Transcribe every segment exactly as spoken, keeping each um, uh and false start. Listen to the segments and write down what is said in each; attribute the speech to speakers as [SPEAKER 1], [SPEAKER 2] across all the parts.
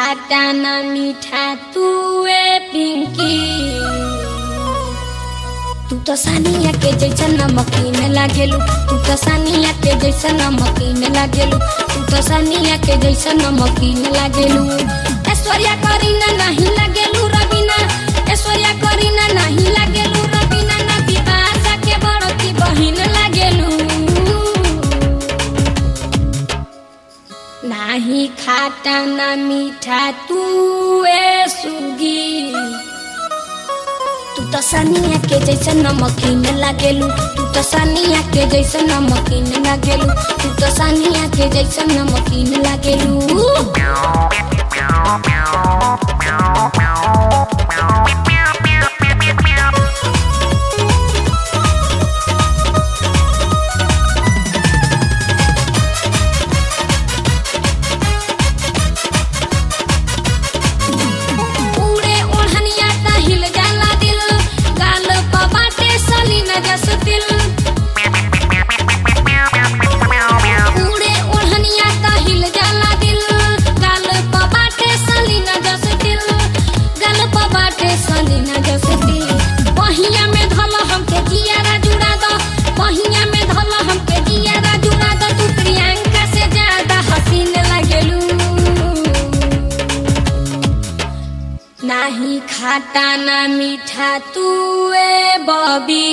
[SPEAKER 1] खाटा ना मीठा तू ए पिंकी, तू तो सानिया के जैसा नमकीन लागेलू, तू तो सानिया के जैसा नमकीन लागेलू, तू तो सानिया के जैसा नमकीन लागेलू। ऐश्वर्या करीना नहीं लागेलू रवीना, ऐश्वर्या करीना नहीं लागेलू रवीना, ना बिपाशा के बड़की बहिन लागेलू। नाही खाटा ना मीठा तू ए सुगी, तू तो सानिया के जैसा नमकीन लागेलू, तू तो सानिया के जैसा नमकीन लागेलू, तू तो सानिया के जैसा नमकीन लागेलू। नाही खाटा ना मीठा तू ए बॉबी,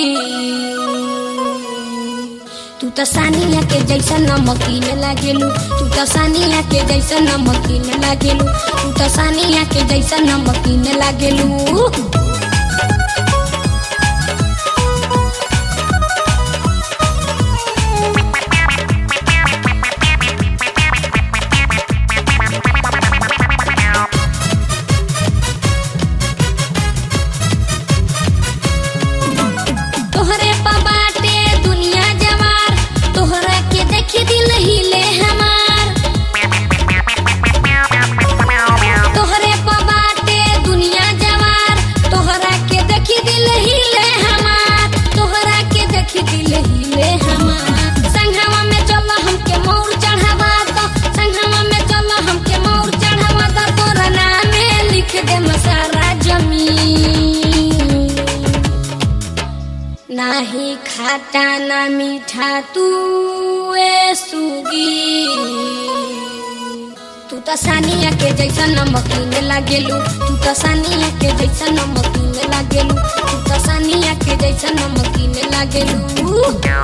[SPEAKER 1] तू तो सानिया के जैसा नमकीन लागेलू, तू तो सानिया के जैसा नमकीन लागेलू, तू तो सानिया के जैसा नमकीन लागेलू। नाही खाटा ना मीठा तू ए सुगी, तू तो सानिया के जैसा नमकीन लागेलू, तू तो सानिया के जैसा नमकीन लागेलू, तू तो सानिया के जैसा नमकीन लागेलू।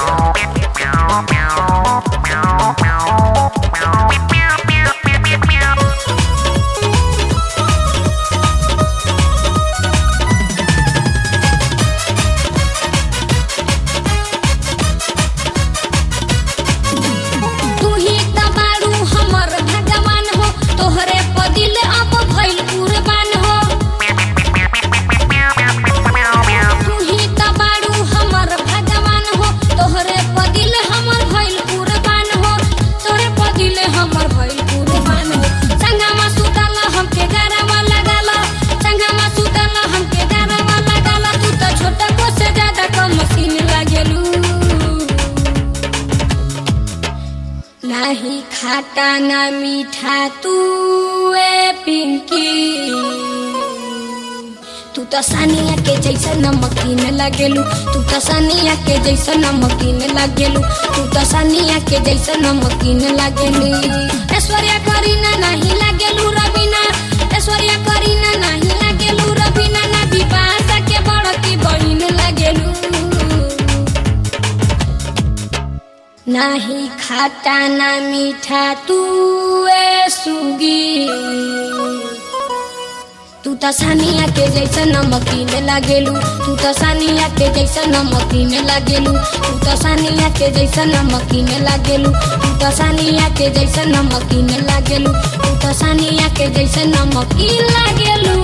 [SPEAKER 1] नाही खाटा ना मीठा तू ए पिंकी, तू तो सानिया के जैसा नमकीन लागेलू, तू तो सानिया के जैसा नमकीन लागेलू, तू तो सानिया के जैसा नमकीन लागेलू। ऐश्वर्या करीना नहीं लागेलू रवीना, ऐश्वर्या करीना नहीं लागेलू रवीना, ना बिपाशा के बड़की बहिन लागेलू। नाही खाटा ना मीठा तू ए सुगी, तू तो सानिया के जैसा नमकीन लागेलू, तू तो सानिया के जैसा नमकीन लागेलू, तू तो सानिया के जैसा नमकीन लागेलू, तू तो सानिया के जैसा नमकीन लागेलू, तू तो सानिया के जैसा नमकीन लागेलू।